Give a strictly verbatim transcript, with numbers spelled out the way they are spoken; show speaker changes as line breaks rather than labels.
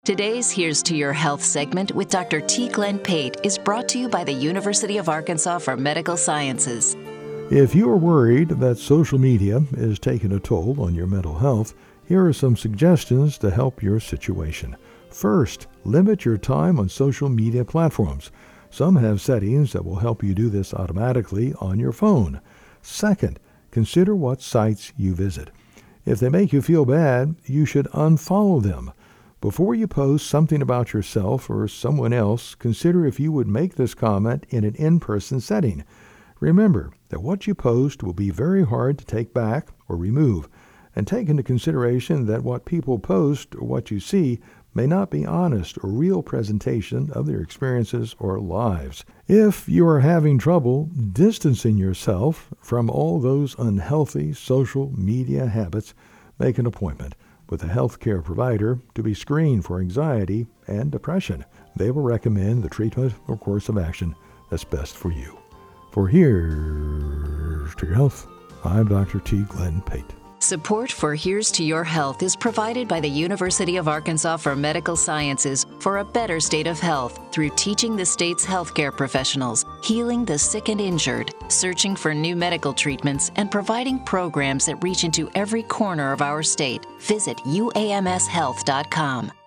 Today's Here's to Your Health segment with Doctor T. Glenn Pate is brought to you by the University of Arkansas for Medical Sciences.
If you are worried that social media is taking a toll on your mental health, here are some suggestions to help your situation. First, limit your time on social media platforms. Some have settings that will help you do this automatically on your phone. Second, consider what sites you visit. If they make you feel bad, you should unfollow them. Before you post something about yourself or someone else, consider if you would make this comment in an in-person setting. Remember that what you post will be very hard to take back or remove, and take into consideration that what people post or what you see may not be honest or real presentation of their experiences or lives. If you are having trouble distancing yourself from all those unhealthy social media habits, make an appointment with a healthcare provider to be screened for anxiety and depression. They will recommend the treatment or course of action that's best for you. For Here's to Your Health, I'm Doctor T. Glenn Pate.
Support for Here's to Your Health is provided by the University of Arkansas for Medical Sciences for a better state of health through teaching the state's healthcare professionals, healing the sick and injured, searching for new medical treatments, and providing programs that reach into every corner of our state. Visit U A M S health dot com.